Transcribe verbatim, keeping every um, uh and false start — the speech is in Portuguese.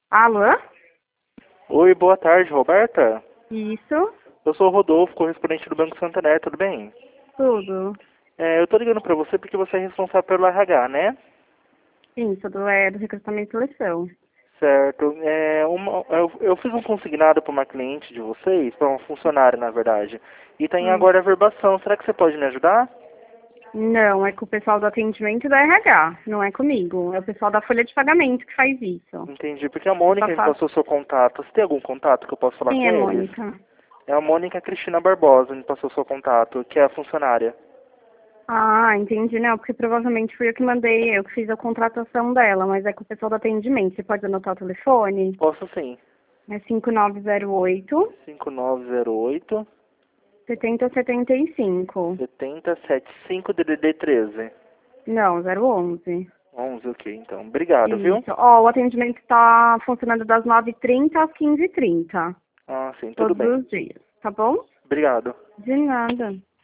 Alô? Oi, boa tarde, Roberta. Isso? Eu sou o Rodolfo, correspondente do Banco Santander, tudo bem? Tudo. É, eu tô ligando pra você porque você é responsável pelo R H, né? Sim, tudo é do recrutamento e seleção. Certo. É, uma- eu, eu fiz um consignado para uma cliente de vocês, para uma funcionária, na verdade, e tem Hum. agora a verbação. Será que você pode me ajudar? Não, é com o pessoal do atendimento da R H, não é comigo. É o pessoal da folha de pagamento que faz isso. Entendi, porque a É Mônica me passar... passou seu contato. Você tem algum contato que eu possa falar Quem com é eles? Mônica? É a Mônica Cristina Barbosa me passou seu contato, que é a funcionária. Ah, entendi. Não, porque provavelmente fui eu que mandei, eu que fiz a contratação dela, mas é com o pessoal do atendimento. Você pode anotar o telefone? Posso sim. É cinco nove zero oito, cinco nove zero oito, sete zero sete cinco. sete zero sete cinco, D D D treze. Não, zero onze. onze, ok, então. Obrigado, viu? Isso. Ó, o atendimento está funcionando das nove e trinta às quinze e trinta. Ah, sim, tudo Todos bem. os dias, tá bom? Obrigado. De nada.